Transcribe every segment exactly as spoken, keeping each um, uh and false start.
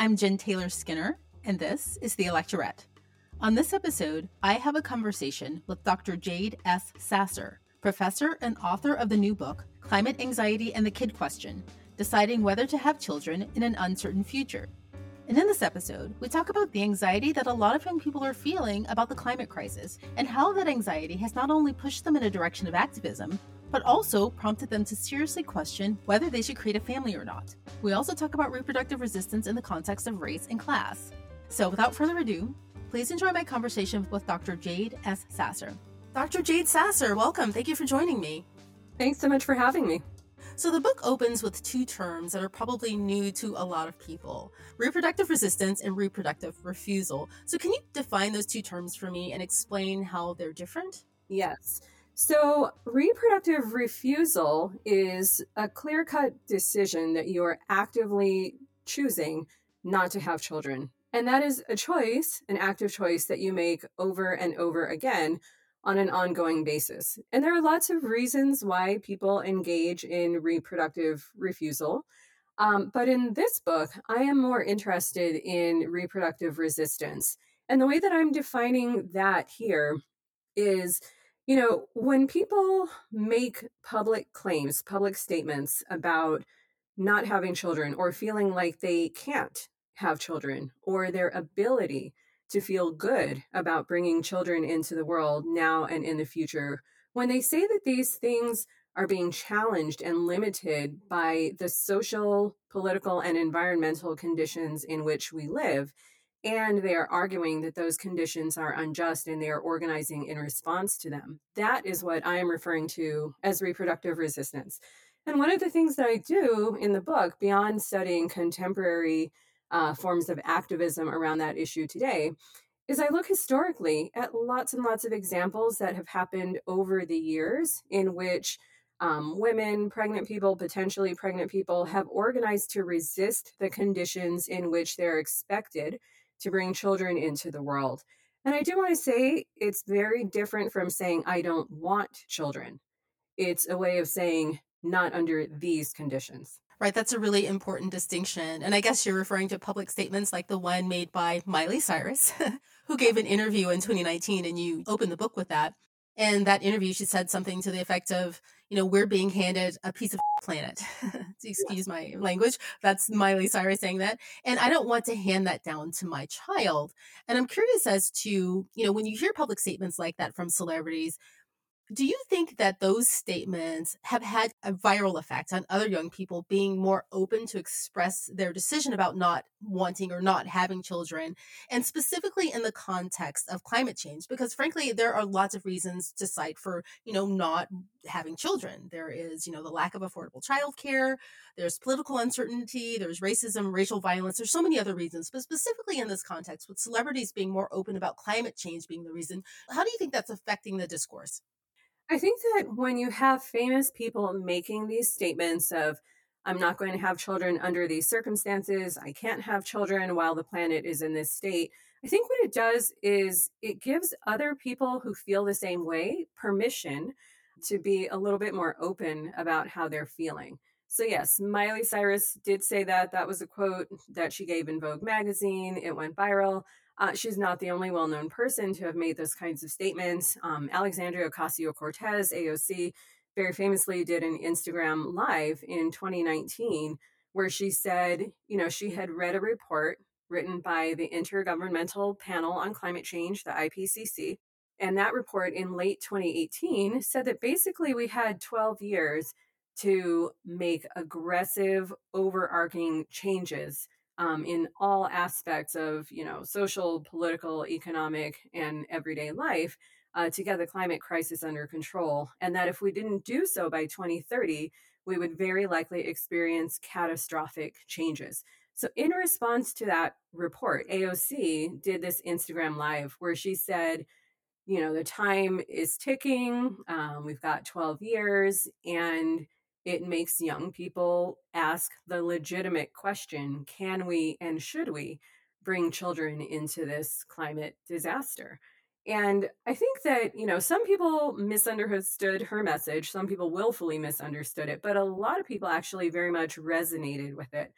I'm Jen Taylor Skinner, and this is The Electorette. On this episode, I have a conversation with Doctor Jade S. Sasser, professor and author of the new book, Climate Anxiety and the Kid Question, Deciding Whether to Have Children in an Uncertain Future. And in this episode, we talk about the anxiety that a lot of young people are feeling about the climate crisis and how that anxiety has not only pushed them in a direction of activism, but also prompted them to seriously question whether they should create a family or not. We also talk about reproductive resistance in the context of race and class. So without further ado, please enjoy my conversation with Doctor Jade S. Sasser. Doctor Jade Sasser, welcome. Thank you for joining me. Thanks so much for having me. So the book opens with two terms that are probably new to a lot of people: reproductive resistance and reproductive refusal. So can you define those two terms for me and explain how they're different? Yes. So reproductive refusal is a clear-cut decision that you are actively choosing not to have children. And that is a choice, an active choice that you make over and over again on an ongoing basis. And there are lots of reasons why people engage in reproductive refusal. Um, but in this book, I am more interested in reproductive resistance. And the way that I'm defining that here is, you know, when people make public claims, public statements about not having children or feeling like they can't have children, or their ability to feel good about bringing children into the world now and in the future, when they say that these things are being challenged and limited by the social, political, and environmental conditions in which we live, and they are arguing that those conditions are unjust and they are organizing in response to them, that is what I am referring to as reproductive resistance. And one of the things that I do in the book, beyond studying contemporary uh, forms of activism around that issue today, is I look historically at lots and lots of examples that have happened over the years in which um, women, pregnant people, potentially pregnant people, have organized to resist the conditions in which they're expected to bring children into the world. And I do want to say it's very different from saying, I don't want children. It's a way of saying, not under these conditions. Right, that's a really important distinction. And I guess you're referring to public statements like the one made by Miley Cyrus, who gave an interview in twenty nineteen, and you opened the book with that. And that interview, she said something to the effect of, you know, we're being handed a piece of planet. Excuse my language. That's Miley Cyrus saying that. And I don't want to hand that down to my child. And I'm curious as to, you know, when you hear public statements like that from celebrities, do you think that those statements have had a viral effect on other young people being more open to express their decision about not wanting or not having children, and specifically in the context of climate change? Because frankly, there are lots of reasons to cite for, you know, not having children. There is, you know, the lack of affordable childcare, there's political uncertainty, there's racism, racial violence, there's so many other reasons. But specifically in this context, with celebrities being more open about climate change being the reason, how do you think that's affecting the discourse? I think that when you have famous people making these statements of, I'm not going to have children under these circumstances, I can't have children while the planet is in this state, I think what it does is it gives other people who feel the same way permission to be a little bit more open about how they're feeling. So yes, Miley Cyrus did say that. That was a quote that she gave in Vogue magazine. It went viral. Uh, she's not the only well-known person to have made those kinds of statements. Um, Alexandria Ocasio-Cortez, A O C, very famously did an Instagram live in twenty nineteen where she said, you know, she had read a report written by the Intergovernmental Panel on Climate Change, the I P C C. And that report in late twenty eighteen said that basically we had twelve years to make aggressive, overarching changes Um, in all aspects of, you know, social, political, economic, and everyday life uh, to get the climate crisis under control. And that if we didn't do so by twenty thirty, we would very likely experience catastrophic changes. So in response to that report, A O C did this Instagram live where she said, you know, the time is ticking. Um, we've got twelve years, and it makes young people ask the legitimate question, can we and should we bring children into this climate disaster? And I think that, you know, some people misunderstood her message. Some people willfully misunderstood it, but a lot of people actually very much resonated with it.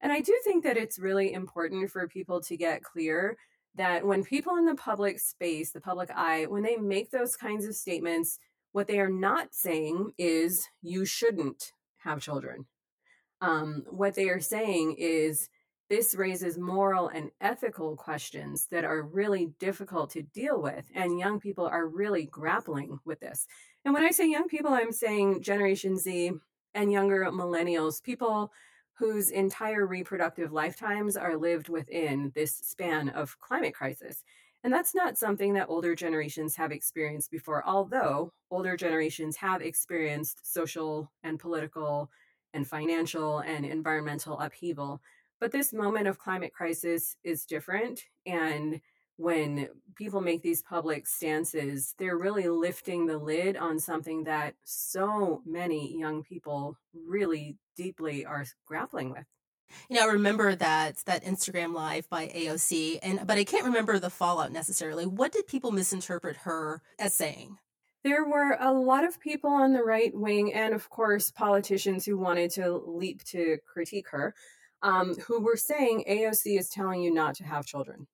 And I do think that it's really important for people to get clear that when people in the public space, the public eye, when they make those kinds of statements, what they are not saying is you shouldn't have children. Um, what they are saying is this raises moral and ethical questions that are really difficult to deal with. And young people are really grappling with this. And when I say young people, I'm saying Generation Z and younger millennials, people whose entire reproductive lifetimes are lived within this span of climate crisis. And that's not something that older generations have experienced before, although older generations have experienced social and political and financial and environmental upheaval. But this moment of climate crisis is different. And when people make these public stances, they're really lifting the lid on something that so many young people really deeply are grappling with. You know, I remember that that Instagram live by A O C, and but I can't remember the fallout necessarily. What did people misinterpret her as saying? There were a lot of people on the right wing, and of course, politicians who wanted to leap to critique her, um, who were saying A O C is telling you not to have children.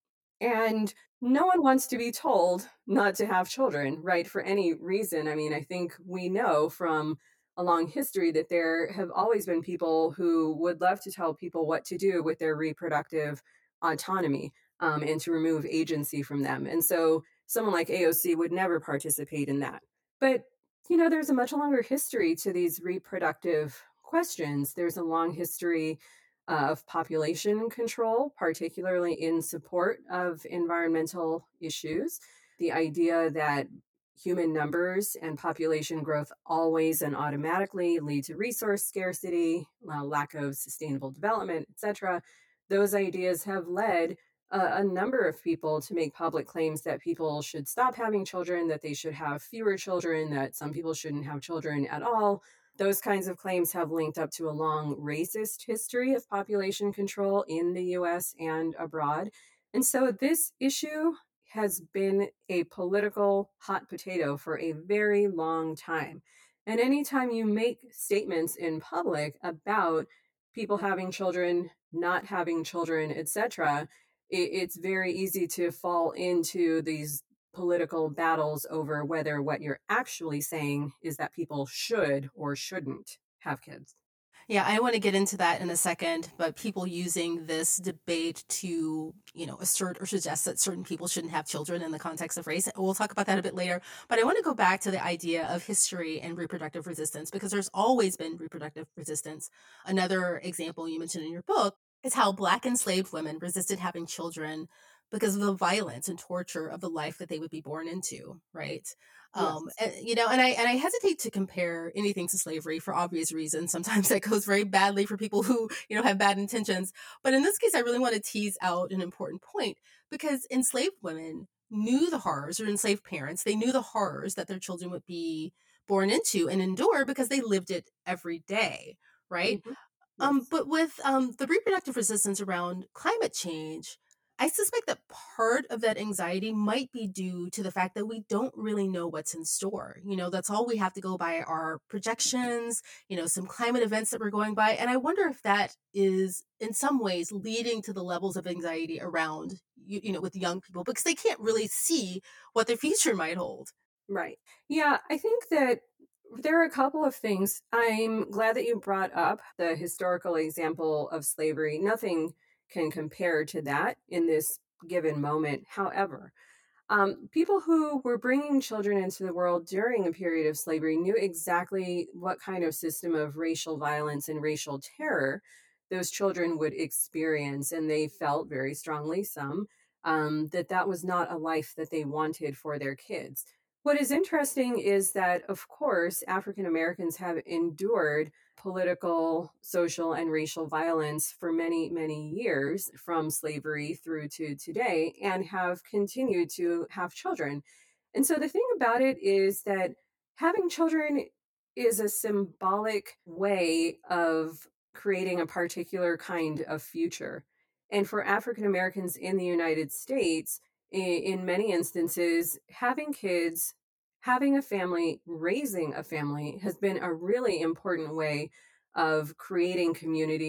And no one wants to be told not to have children, right? For any reason. I mean, I think we know from a long history that there have always been people who would love to tell people what to do with their reproductive autonomy, um, and to remove agency from them. And so someone like A O C would never participate in that. But, you know, there's a much longer history to these reproductive questions. There's a long history uh, of population control, particularly in support of environmental issues. The idea that human numbers and population growth always and automatically lead to resource scarcity, uh, lack of sustainable development, et cetera. Those ideas have led uh, a number of people to make public claims that people should stop having children, that they should have fewer children, that some people shouldn't have children at all. Those kinds of claims have linked up to a long racist history of population control in the U S and abroad. And so this issue has been a political hot potato for a very long time. And anytime you make statements in public about people having children, not having children, et cetera, it's very easy to fall into these political battles over whether what you're actually saying is that people should or shouldn't have kids. Yeah, I want to get into that in a second, but people using this debate to, you know, assert or suggest that certain people shouldn't have children in the context of race. We'll talk about that a bit later. But I want to go back to the idea of history and reproductive resistance because there's always been reproductive resistance. Another example you mentioned in your book is how Black enslaved women resisted having children because of the violence and torture of the life that they would be born into, right? Um, Yes. and, you know, and I and I hesitate to compare anything to slavery for obvious reasons. Sometimes that goes very badly for people who, you know, have bad intentions. But in this case, I really want to tease out an important point because enslaved women knew the horrors, or enslaved parents, they knew the horrors that their children would be born into and endure because they lived it every day, right? Mm-hmm. Um, Yes. but with um, the reproductive resistance around climate change, I suspect that part of that anxiety might be due to the fact that we don't really know what's in store. You know, that's all we have to go by are projections, you know, some climate events that we're going by. And I wonder if that is in some ways leading to the levels of anxiety around, you, you know, with young people because they can't really see what their future might hold. Right. Yeah, I think that there are a couple of things. I'm glad that you brought up the historical example of slavery. Nothing can compare to that in this given moment. However, um, people who were bringing children into the world during a period of slavery knew exactly what kind of system of racial violence and racial terror those children would experience. And they felt very strongly, some, um, that that was not a life that they wanted for their kids. What is interesting is that, of course, African Americans have endured political, social, and racial violence for many, many years from slavery through to today and have continued to have children. And so the thing about it is that having children is a symbolic way of creating a particular kind of future. And for African Americans in the United States, in many instances, having kids, having a family, raising a family has been a really important way of creating community,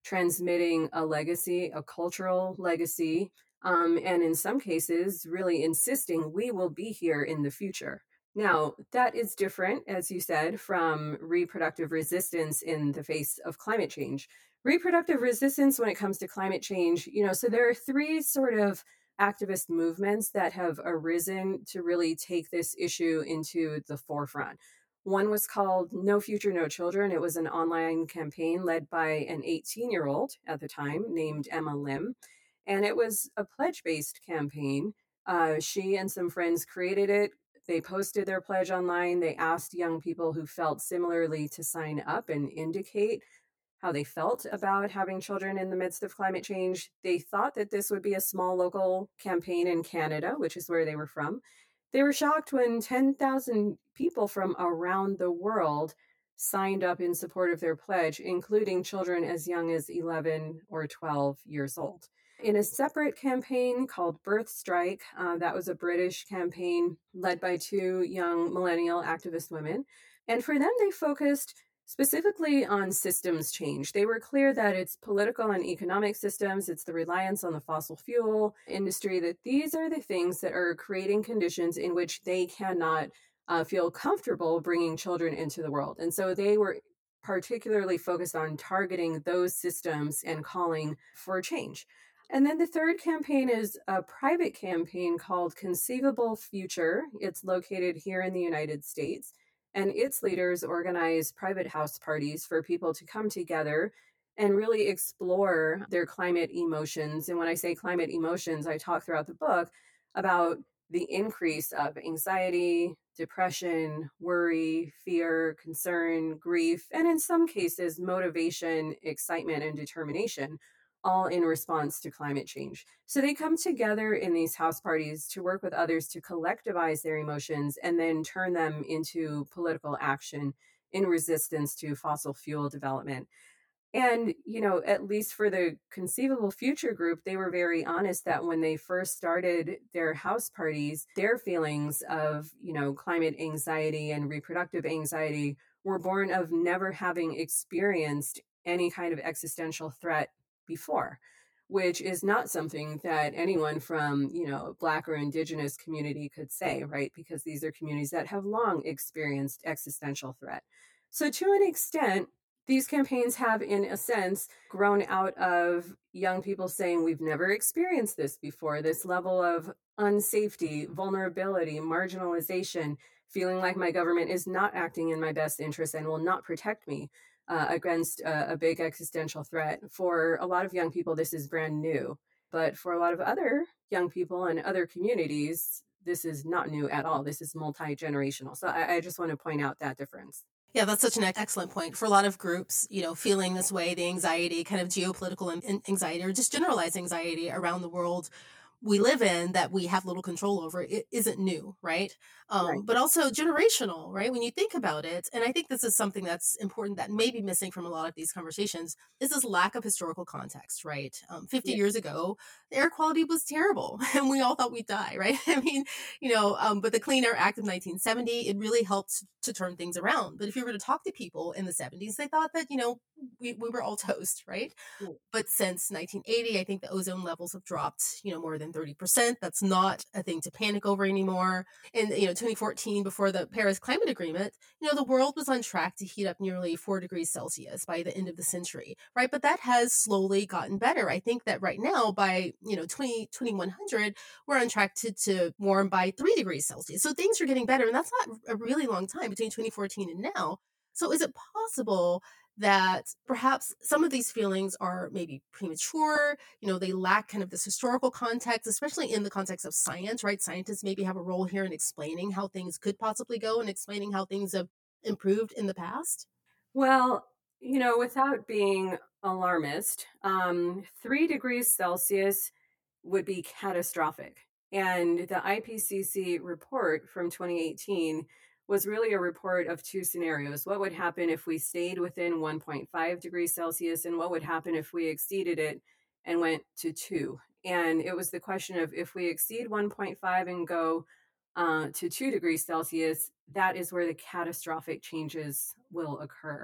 transmitting a legacy, a cultural legacy, um, and in some cases, really insisting we will be here in the future. Now, that is different, as you said, from reproductive resistance in the face of climate change. Reproductive resistance when it comes to climate change, you know, so there are three sort of activist movements that have arisen to really take this issue into the forefront. One was called No Future, No Children. It was an online campaign led by an eighteen year old at the time named Emma Lim. And it was a pledge based campaign. Uh, she and some friends created it. They posted their pledge online. They asked young people who felt similarly to sign up and indicate how they felt about having children in the midst of climate change. They thought that this would be a small local campaign in Canada, which is where they were from. They were shocked when ten thousand people from around the world signed up in support of their pledge, including children as young as eleven or twelve years old. In a separate campaign called Birth Strike, uh, that was a British campaign led by two young millennial activist women. And for them, they focused specifically on systems change. They were clear that it's political and economic systems, it's the reliance on the fossil fuel industry, that these are the things that are creating conditions in which they cannot uh, feel comfortable bringing children into the world. And so they were particularly focused on targeting those systems and calling for change. And then the third campaign is a private campaign called Conceivable Future. It's located here in the United States. And its leaders organize private house parties for people to come together and really explore their climate emotions. And when I say climate emotions, I talk throughout the book about the increase of anxiety, depression, worry, fear, concern, grief, and in some cases, motivation, excitement, and determination, all in response to climate change. So they come together in these house parties to work with others to collectivize their emotions and then turn them into political action in resistance to fossil fuel development. And, you know, at least for the Conceivable Future group, they were very honest that when they first started their house parties, their feelings of, you know, climate anxiety and reproductive anxiety were born of never having experienced any kind of existential threat before, which is not something that anyone from, you know, Black or Indigenous community could say, right? Because these are communities that have long experienced existential threat. So to an extent, these campaigns have, in a sense, grown out of young people saying, we've never experienced this before, this level of unsafety, vulnerability, marginalization, feeling like my government is not acting in my best interest and will not protect me uh, against a, a big existential threat. For a lot of young people, this is brand new. But for a lot of other young people and other communities, this is not new at all. This is multi-generational. So I, I just want to point out that difference. Yeah, that's such an excellent point. For a lot of groups, you know, feeling this way, the anxiety, kind of geopolitical anxiety, or just generalized anxiety around the world we live in that we have little control over, it isn't new, right? Um, Right. But also generational, right? When you think about it, and I think this is something that's important that may be missing from a lot of these conversations, is this lack of historical context, right? Um, fifty Yeah. years ago, the air quality was terrible and we all thought we'd die, right? I mean, you know, um, but the Clean Air Act of nineteen seventy, it really helped to turn things around. But if you were to talk to people in the seventies, they thought that, you know, we, we were all toast, right? Yeah. But since nineteen eighty, I think the ozone levels have dropped, you know, more than thirty percent. That's not a thing to panic over anymore. And, you know, twenty fourteen, before the Paris Climate Agreement, you know, the world was on track to heat up nearly four degrees Celsius by the end of the century, right? But that has slowly gotten better. I think that right now by, you know, twenty, twenty-one hundred, we're on track to, to warm by three degrees Celsius. So things are getting better. And that's not a really long time between twenty fourteen and now. So is it possible that perhaps some of these feelings are maybe premature, you know, they lack kind of this historical context, especially in the context of science, right? Scientists maybe have a role here in explaining how things could possibly go and explaining how things have improved in the past? Well, you know, without being alarmist, um, three degrees Celsius would be catastrophic. And the I P C C report from twenty eighteen was really a report of two scenarios. What would happen if we stayed within one point five degrees Celsius, and what would happen if we exceeded it and went to two? And it was the question of, if we exceed one point five and go uh, to two degrees Celsius, that is where the catastrophic changes will occur.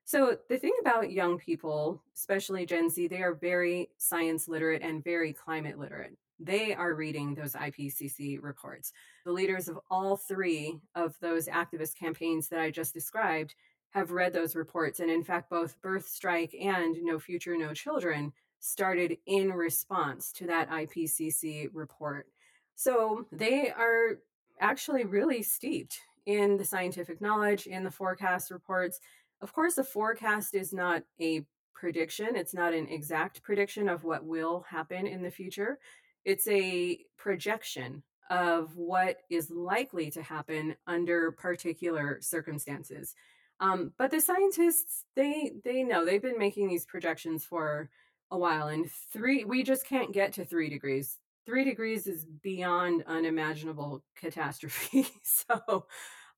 So, the thing about young people, especially Gen Z, they are very science literate and very climate literate. They are reading those I P C C reports. The leaders of all three of those activist campaigns that I just described have read those reports. And in fact, both Birth Strike and No Future, No Children started in response to that I P C C report. So, they are actually really steeped in the scientific knowledge, in the forecast reports. Of course, a forecast is not a prediction. It's not an exact prediction of what will happen in the future. It's a projection of what is likely to happen under particular circumstances. Um, but the scientists, they they know they've been making these projections for a while. And three, we just can't get to three degrees. Three degrees is beyond unimaginable catastrophe. so,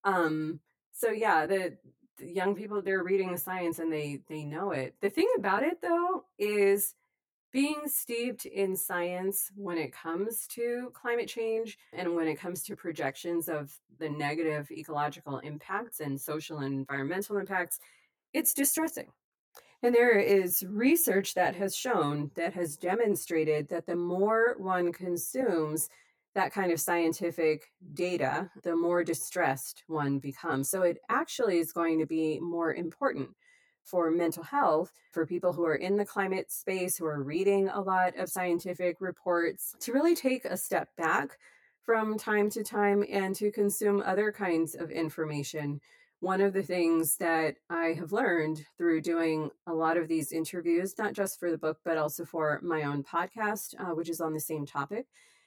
um, so yeah, the the young people, they're reading the science and they they know it. The thing about it though is being steeped in science when it comes to climate change and when it comes to projections of the negative ecological impacts and social and environmental impacts, it's distressing. And there is research that has shown, that has demonstrated that the more one consumes that kind of scientific data, the more distressed one becomes. So it actually is going to be more important for mental health, for people who are in the climate space, who are reading a lot of scientific reports, to really take a step back from time to time and to consume other kinds of information. One of the things that I have learned through doing a lot of these interviews, not just for the book, but also for my own podcast, uh, which is on the same topic,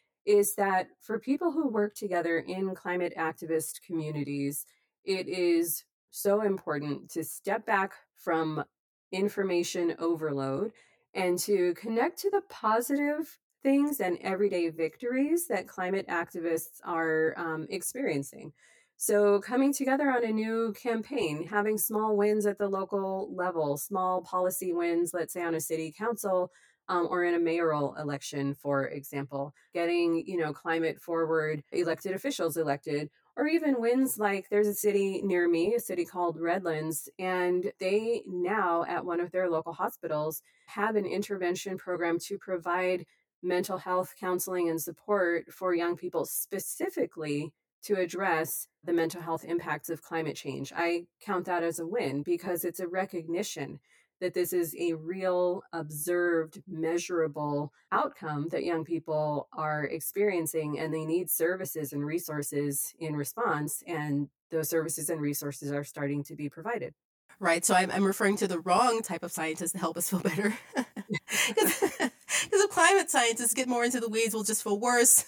is that for people who work together in climate activist communities, it is so important to step back from information overload and to connect to the positive things and everyday victories that climate activists are um, experiencing. So, coming together on a new campaign, having small wins at the local level, small policy wins, let's say on a city council, um, or in a mayoral election, for example, getting, you know, climate forward elected officials elected, or even wins like there's a city near me, a city called Redlands, and they now at one of their local hospitals have an intervention program to provide mental health counseling and support for young people specifically to address the mental health impacts of climate change. I count that as a win because it's a recognition that this is a real, observed, measurable outcome that young people are experiencing, and they need services and resources in response. And those services and resources are starting to be provided. Right. So I'm, I'm referring to the wrong type of scientist to help us feel better. Because the climate scientists get more into the weeds, will just feel worse.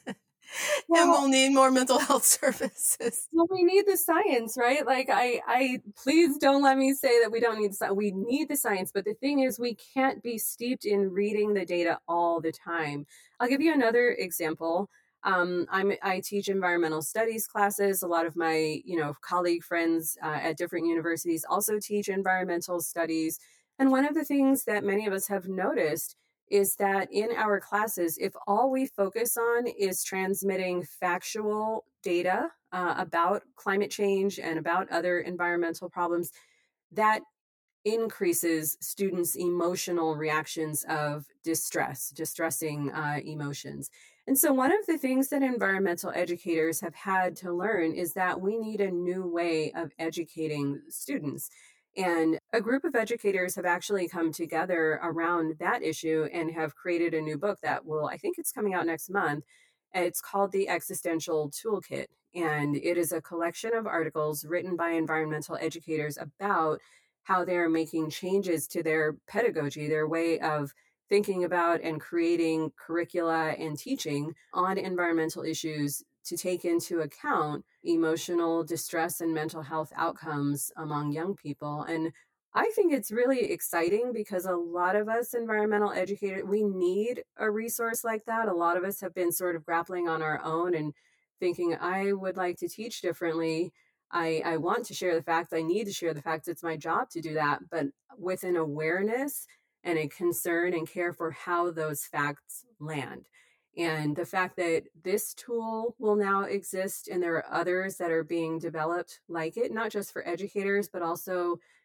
And Well, we'll need more mental health services. well, we need the science, right? Like, I, I, please don't let me say that we don't need science. We need the science, but the thing is, we can't be steeped in reading the data all the time. I'll give you another example. Um, I'm, I teach environmental studies classes. A lot of my, you know, colleague friends uh, at different universities also teach environmental studies. And one of the things that many of us have noticed is that in our classes, if all we focus on is transmitting factual data uh, about climate change and about other environmental problems, that increases students' emotional reactions of distress, distressing uh, emotions. And so, one of the things that environmental educators have had to learn is that we need a new way of educating students. And a group of educators have actually come together around that issue and have created a new book that will, I think it's coming out next month. It's called The Existential Toolkit. And it is a collection of articles written by environmental educators about how they're making changes to their pedagogy, their way of thinking about and creating curricula and teaching on environmental issues to take into account emotional distress and mental health outcomes among young people. And I think it's really exciting because a lot of us environmental educators, we need a resource like that. A lot of us have been sort of grappling on our own and thinking, I would like to teach differently. I, I want to share the facts. I need to share the facts. It's my job to do that, but with an awareness and a concern and care for how those facts land. And the fact that this tool will now exist and there are others that are being developed like it, not just for educators, but also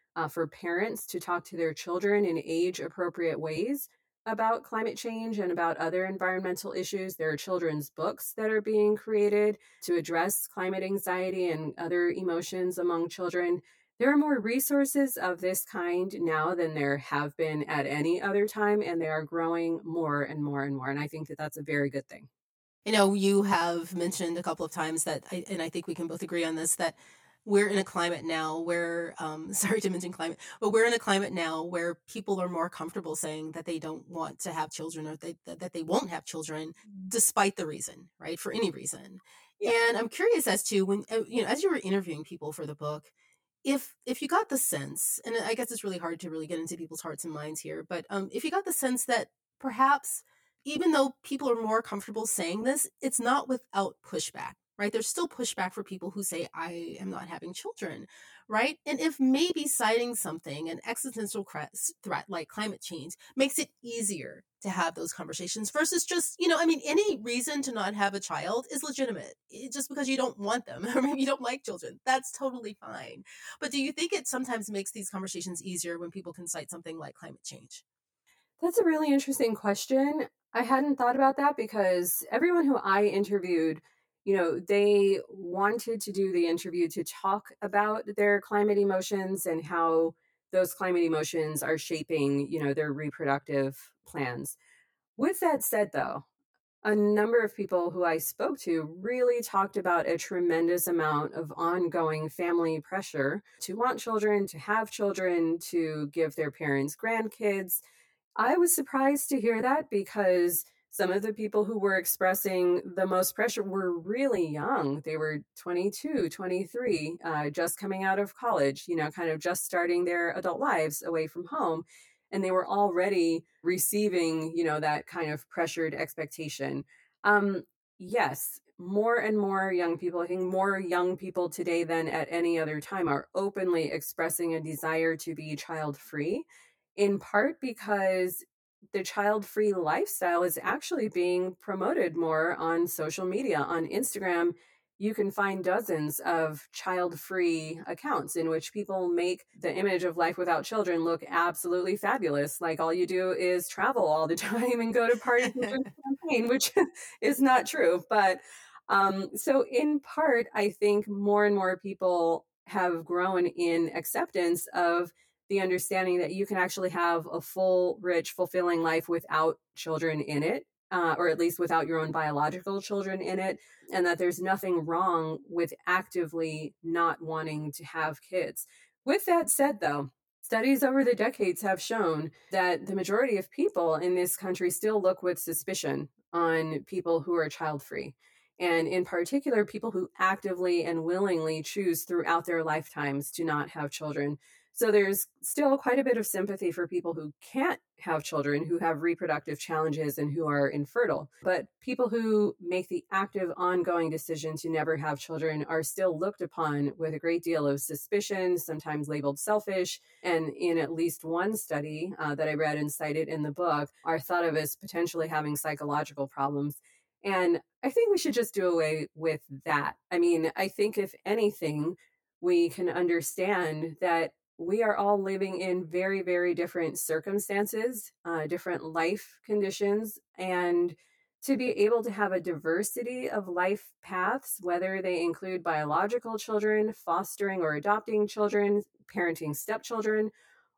uh, for parents to talk to their children in age appropriate ways about climate change and about other environmental issues. There are children's books that are being created to address climate anxiety and other emotions among children. There are more resources of this kind now than there have been at any other time, and they are growing more and more and more. And I think that that's a very good thing. You know, you have mentioned a couple of times that, I, and I think we can both agree on this, that we're in a climate now where, um, sorry to mention climate, but we're in a climate now where people are more comfortable saying that they don't want to have children or they, that they won't have children despite the reason, right? For any reason. Yeah. And I'm curious as to when, uh, you know, as you were interviewing people for the book, if if you got the sense, and I guess it's really hard to really get into people's hearts and minds here, but um, if you got the sense that perhaps even though people are more comfortable saying this, it's not without pushback, right? There's still pushback for people who say, I am not having children, right? And if maybe citing something, an existential threat like climate change, makes it easier to have those conversations versus just, you know, I mean, any reason to not have a child is legitimate. It, just because you don't want them or maybe you don't like children, that's totally fine. But do you think it sometimes makes these conversations easier when people can cite something like climate change? That's a really interesting question. I hadn't thought about that because everyone who I interviewed, you know, they wanted to do the interview to talk about their climate emotions and how those climate emotions are shaping, you know, their reproductive plans. With that said, though, a number of people who I spoke to really talked about a tremendous amount of ongoing family pressure to want children, to have children, to give their parents grandkids. I was surprised to hear that because some of the people who were expressing the most pressure were really young. They were twenty-two, twenty-three, uh, just coming out of college, you know, kind of just starting their adult lives away from home. And they were already receiving, you know, that kind of pressured expectation. Um, yes, more and more young people, I think more young people today than at any other time, are openly expressing a desire to be child free, in part because the child free lifestyle is actually being promoted more on social media. On Instagram, you can find dozens of child free accounts in which people make the image of life without children look absolutely fabulous. Like all you do is travel all the time and go to parties and drink champagne, which is not true. But um, so, in part, I think more and more people have grown in acceptance of the understanding that you can actually have a full, rich, fulfilling life without children in it, uh, or at least without your own biological children in it, and that there's nothing wrong with actively not wanting to have kids. With that said, though, studies over the decades have shown that the majority of people in this country still look with suspicion on people who are child free. And in particular, people who actively and willingly choose throughout their lifetimes to not have children. So there's still quite a bit of sympathy for people who can't have children, who have reproductive challenges and who are infertile. But people who make the active, ongoing decision to never have children are still looked upon with a great deal of suspicion, sometimes labeled selfish. And in at least one study uh, that I read and cited in the book, are thought of as potentially having psychological problems. And I think we should just do away with that. I mean, I think if anything, we can understand that we are all living in very, very different circumstances, uh, different life conditions, and to be able to have a diversity of life paths, whether they include biological children, fostering or adopting children, parenting stepchildren,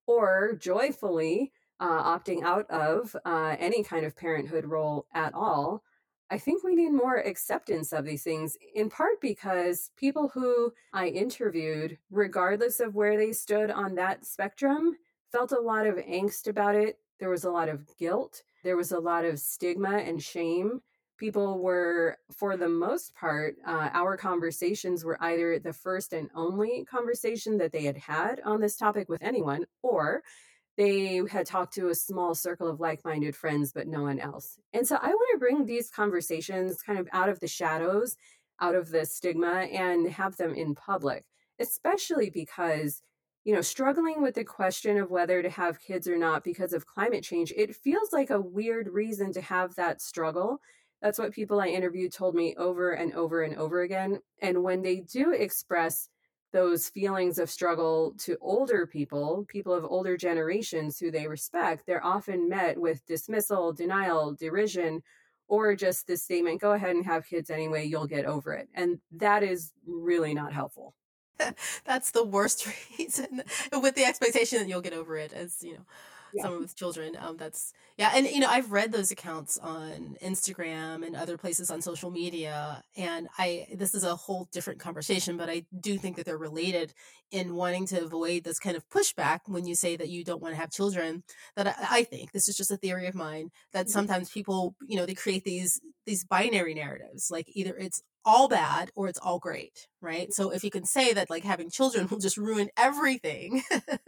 or joyfully uh, opting out of uh, any kind of parenthood role at all. I think we need more acceptance of these things, in part because people who I interviewed, regardless of where they stood on that spectrum, felt a lot of angst about it. There was a lot of guilt. There was a lot of stigma and shame. People were, for the most part, uh, our conversations were either the first and only conversation that they had had on this topic with anyone, or they had talked to a small circle of like-minded friends, but no one else. And so I want to bring these conversations kind of out of the shadows, out of the stigma, and have them in public, especially because, you know, struggling with the question of whether to have kids or not because of climate change, it feels like a weird reason to have that struggle. That's what people I interviewed told me over and over and over again. And when they do express those feelings of struggle to older people, people of older generations who they respect, they're often met with dismissal, denial, derision, or just this statement, go ahead and have kids anyway, you'll get over it. And that is really not helpful. That's the worst reason, with the expectation that you'll get over it, as you know, Yeah. someone with children. Um, that's yeah, and you know, I've read those accounts on Instagram and other places on social media, and I this is a whole different conversation, but I do think that they're related in wanting to avoid this kind of pushback when you say that you don't want to have children. That I, I think this is just a theory of mine that sometimes people, you know, they create these these binary narratives, like either it's all bad or it's all great, right? So if you can say that like having children will just ruin everything,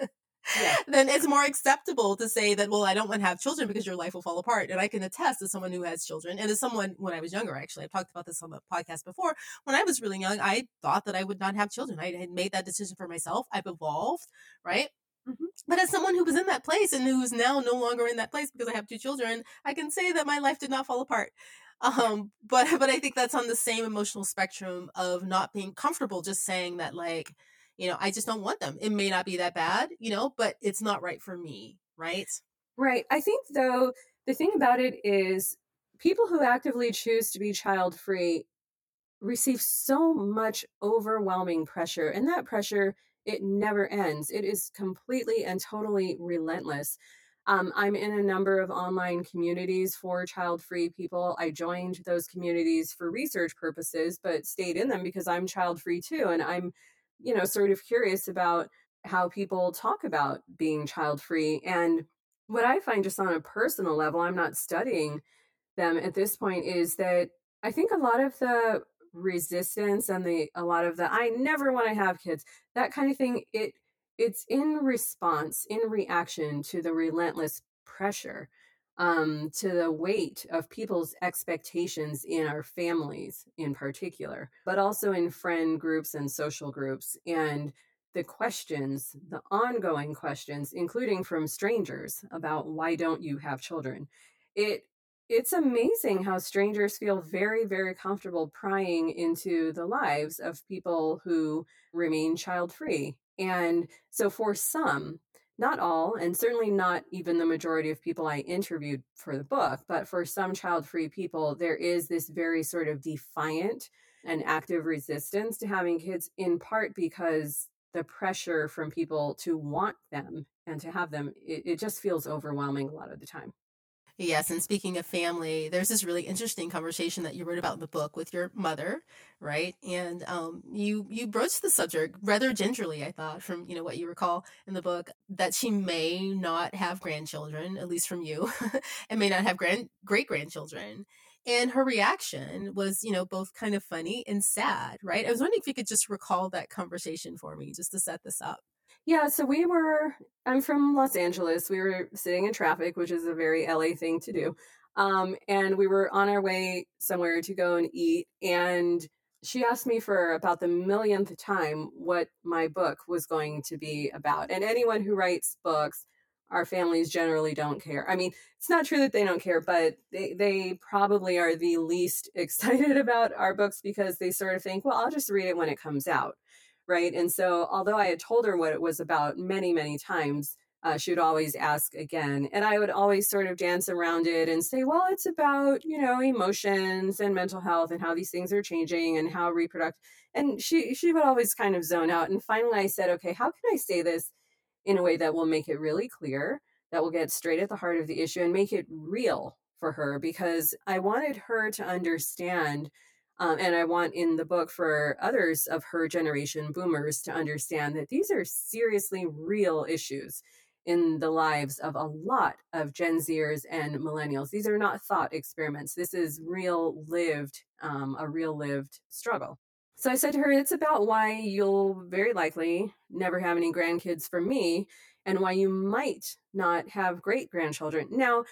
Yeah. then it's more acceptable to say that, well, I don't want to have children because your life will fall apart. And I can attest as someone who has children, and as someone when I was younger, actually, I've talked about this on the podcast before. When I was really young, I thought that I would not have children. I had made that decision for myself. I've evolved, right? Mhm. But as someone who was in that place and who's now no longer in that place because I have two children, I can say that my life did not fall apart. Um, but but I think that's on the same emotional spectrum of not being comfortable just saying that, like, you know, I just don't want them. It may not be that bad, you know, but it's not right for me, right? Right. I think, though, the thing about it is people who actively choose to be child free receive so much overwhelming pressure, and that pressure, it never ends. It is completely and totally relentless. Um, I'm in a number of online communities for child free people. I joined those communities for research purposes, but stayed in them because I'm child free too. And I'm, you know, sort of curious about how people talk about being child free. And what I find just on a personal level, I'm not studying them at this point, is that I think a lot of the resistance and the a lot of the I never want to have kids, that kind of thing, it it's in response, in reaction to the relentless pressure, um, to the weight of people's expectations in our families in particular, but also in friend groups and social groups. And the questions, the ongoing questions, including from strangers about why don't you have children? It it's amazing how strangers feel very, very comfortable prying into the lives of people who remain child free. And so, for some, not all, and certainly not even the majority of people I interviewed for the book, but for some child free people, there is this very sort of defiant and active resistance to having kids, in part because the pressure from people to want them and to have them, it, it just feels overwhelming a lot of the time. Yes, and speaking of family, there's this really interesting conversation that you wrote about in the book with your mother, right? And um, you you broached the subject rather gingerly, I thought, from you know what you recall in the book, that she may not have grandchildren, at least from you, and may not have grand great grandchildren. And her reaction was, you know, both kind of funny and sad, right? I was wondering if you could just recall that conversation for me, just to set this up. Yeah, so we were, I'm from Los Angeles. We were sitting in traffic, which is a very L A thing to do. Um, and we were on our way somewhere to go and eat. And she asked me for about the millionth time what my book was going to be about. And anyone who writes books, our families generally don't care. I mean, it's not true that they don't care, but they, they probably are the least excited about our books because they sort of think, well, I'll just read it when it comes out. Right. And so, although I had told her what it was about many, many times, uh, she would always ask again. And I would always sort of dance around it and say, well, it's about, you know, emotions and mental health and how these things are changing and how reproductive. And she, she would always kind of zone out. And finally, I said, okay, how can I say this in a way that will make it really clear, that will get straight at the heart of the issue and make it real for her? Because I wanted her to understand, um, and I want in the book for others of her generation, boomers, to understand that these are seriously real issues in the lives of a lot of Gen Zers and millennials. These are not thought experiments. This is real lived, um, a real lived struggle. So I said to her, it's about why you'll very likely never have any grandkids from me and why you might not have great grandchildren. Now,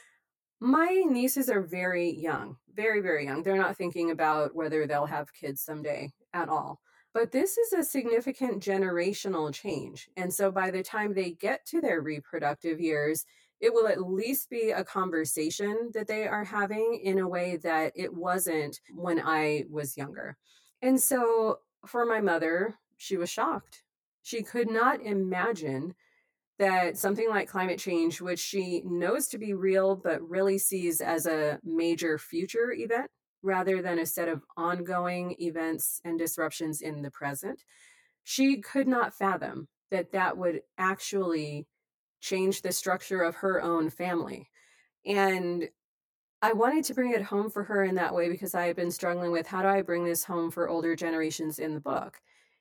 my nieces are very young, very, very young. They're not thinking about whether they'll have kids someday at all. But this is a significant generational change. And so by the time they get to their reproductive years, it will at least be a conversation that they are having in a way that it wasn't when I was younger. And so for my mother, she was shocked. She could not imagine that something like climate change, which she knows to be real, but really sees as a major future event rather than a set of ongoing events and disruptions in the present, she could not fathom that that would actually change the structure of her own family. And I wanted to bring it home for her in that way because I had been struggling with how do I bring this home for older generations in the book.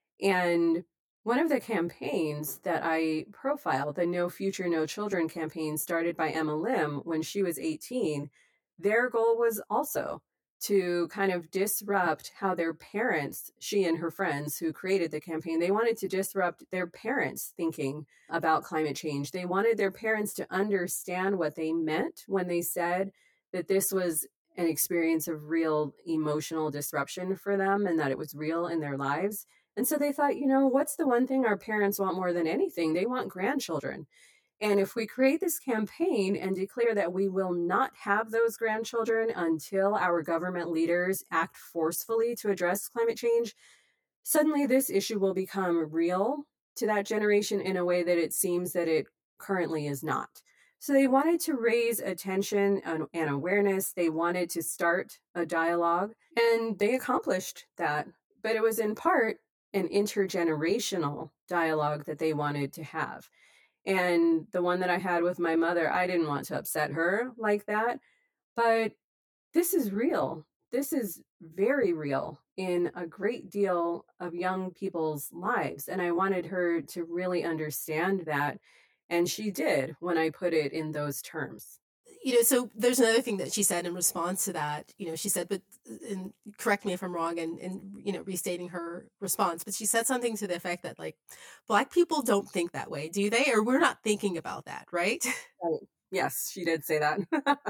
And one of the campaigns that I profiled, the No Future, No Children campaign, started by Emma Lim when she was eighteen, their goal was also to kind of disrupt how their parents, she and her friends who created the campaign, they wanted to disrupt their parents' thinking about climate change. They wanted their parents to understand what they meant when they said that this was an experience of real emotional disruption for them and that it was real in their lives. And so they thought, you know, what's the one thing our parents want more than anything? They want grandchildren. And if we create this campaign and declare that we will not have those grandchildren until our government leaders act forcefully to address climate change, suddenly this issue will become real to that generation in a way that it seems that it currently is not. So they wanted to raise attention and, and awareness. They wanted to start a dialogue, and they accomplished that. But it was in part an intergenerational dialogue that they wanted to have. And the one that I had with my mother, I didn't want to upset her like that. But this is real. This is very real in a great deal of young people's lives. And I wanted her to really understand that. And she did when I put it in those terms. You know, so there's another thing that she said in response to that. You know, she said, but, and correct me if I'm wrong, and, and, you know, restating her response, but she said something to the effect that, like, Black people don't think that way, do they? Or we're not thinking about that, right? Right. Yes, she did say that.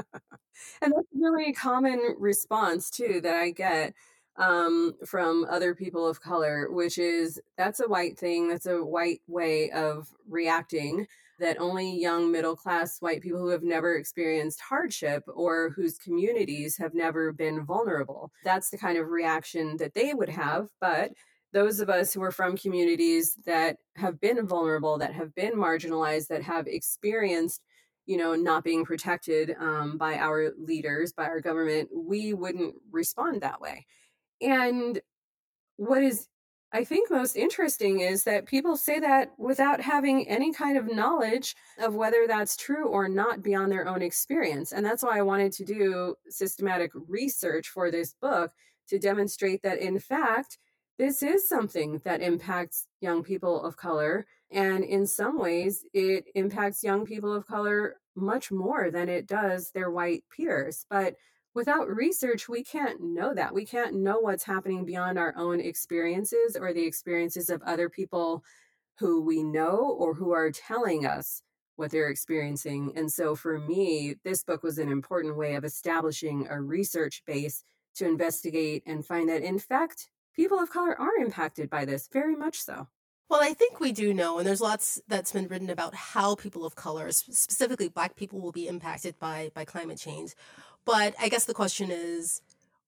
And that's a really common response, too, that I get um, from other people of color, which is that's a white thing. That's a white way of reacting that only young middle class white people who have never experienced hardship or whose communities have never been vulnerable. That's the kind of reaction that they would have. But those of us who are from communities that have been vulnerable, that have been marginalized, that have experienced, you know, not being protected um, by our leaders, by our government, we wouldn't respond that way. And what is, I think, most interesting is that people say that without having any kind of knowledge of whether that's true or not beyond their own experience. And that's why I wanted to do systematic research for this book to demonstrate that, in fact, this is something that impacts young people of color. And in some ways, it impacts young people of color much more than it does their white peers. But without research, we can't know that. We can't know what's happening beyond our own experiences or the experiences of other people who we know or who are telling us what they're experiencing. And so for me, this book was an important way of establishing a research base to investigate and find that, in fact, people of color are impacted by this, very much so. Well, I think we do know, and there's lots that's been written about how people of color, specifically Black people, will be impacted by by climate change. But I guess the question is,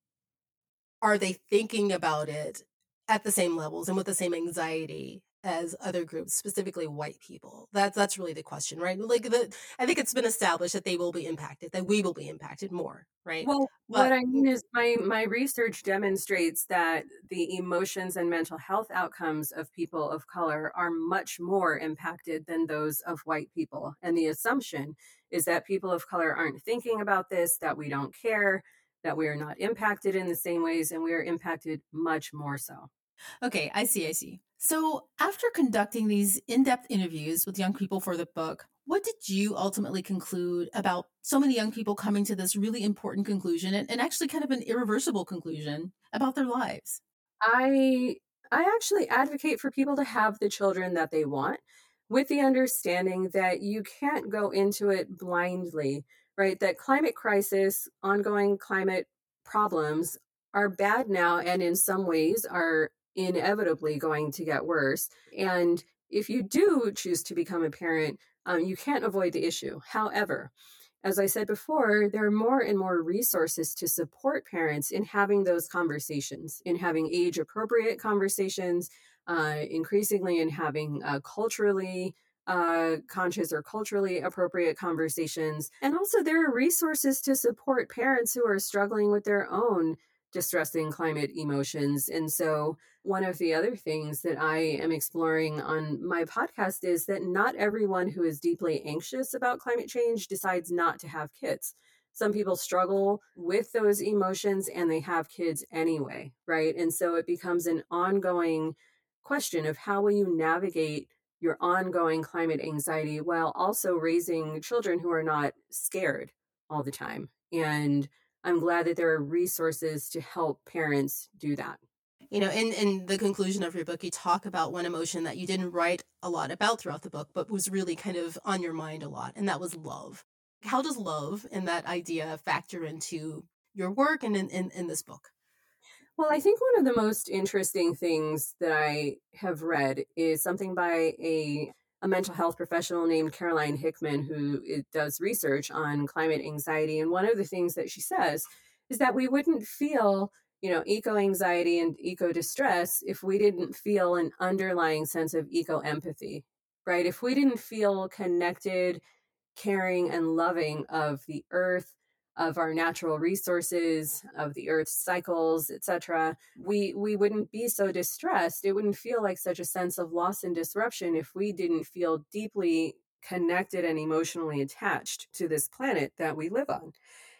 are they thinking about it at the same levels and with the same anxiety as other groups, specifically white people? That's that's really the question, right? Like, the, I think it's been established that they will be impacted, that we will be impacted more, right? Well, But what I mean is my my research demonstrates that the emotions and mental health outcomes of people of color are much more impacted than those of white people. And the assumption is that people of color aren't thinking about this, that we don't care, that we are not impacted in the same ways, and we are impacted much more so. Okay, I see, I see. So, after conducting these in depth interviews with young people for the book, what did you ultimately conclude about so many young people coming to this really important conclusion and, and actually kind of an irreversible conclusion about their lives? I I actually advocate for people to have the children that they want, with the understanding that you can't go into it blindly, right? That climate crisis, ongoing climate problems are bad now and in some ways are inevitably going to get worse. And if you do choose to become a parent, um, you can't avoid the issue. However, as I said before, there are more and more resources to support parents in having those conversations, in having age appropriate conversations, uh, increasingly in having uh, culturally uh, conscious or culturally appropriate conversations. And also, there are resources to support parents who are struggling with their own distressing climate emotions. And so, one of the other things that I am exploring on my podcast is that not everyone who is deeply anxious about climate change decides not to have kids. Some people struggle with those emotions and they have kids anyway, right? And so it becomes an ongoing question of how will you navigate your ongoing climate anxiety while also raising children who are not scared all the time. And I'm glad that there are resources to help parents do that. You know, in, in the conclusion of your book, you talk about one emotion that you didn't write a lot about throughout the book, but was really kind of on your mind a lot, and that was love. How does love and that idea factor into your work and in, in, in this book? Well, I think one of the most interesting things that I have read is something by a, a mental health professional named Caroline Hickman, who does research on climate anxiety. And one of the things that she says is that we wouldn't feel, you know, eco-anxiety and eco-distress if we didn't feel an underlying sense of eco-empathy, right? If we didn't feel connected, caring, and loving of the earth, of our natural resources, of the earth's cycles, et cetera, we we wouldn't be so distressed. It wouldn't feel like such a sense of loss and disruption if we didn't feel deeply connected and emotionally attached to this planet that we live on.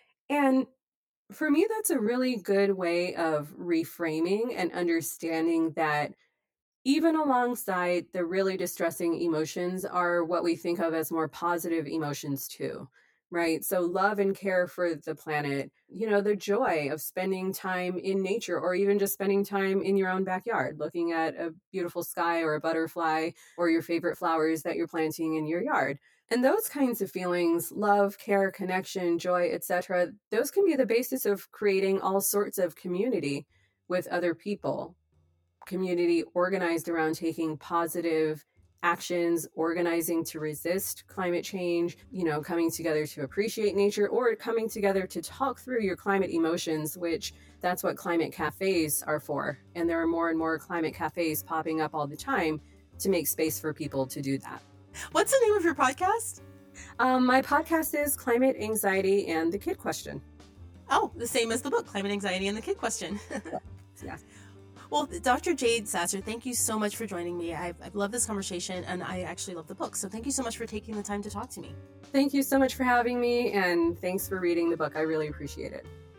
And for me, that's a really good way of reframing and understanding that even alongside the really distressing emotions are what we think of as more positive emotions too, right? So love and care for the planet, you know, the joy of spending time in nature or even just spending time in your own backyard, looking at a beautiful sky or a butterfly or your favorite flowers that you're planting in your yard. And those kinds of feelings, love, care, connection, joy, et cetera, those can be the basis of creating all sorts of community with other people. Community organized around taking positive actions, organizing to resist climate change, you know, coming together to appreciate nature, or coming together to talk through your climate emotions, which that's what climate cafes are for. And there are more and more climate cafes popping up all the time to make space for people to do that. What's the name of your podcast? Um, my podcast is Climate Anxiety and the Kid Question. Oh, the same as the book, Climate Anxiety and the Kid Question. Yeah. Well, Doctor Jade Sasser, thank you so much for joining me. I've, I've loved this conversation, and I actually love the book. So thank you so much for taking the time to talk to me. Thank you so much for having me, and thanks for reading the book. I really appreciate it.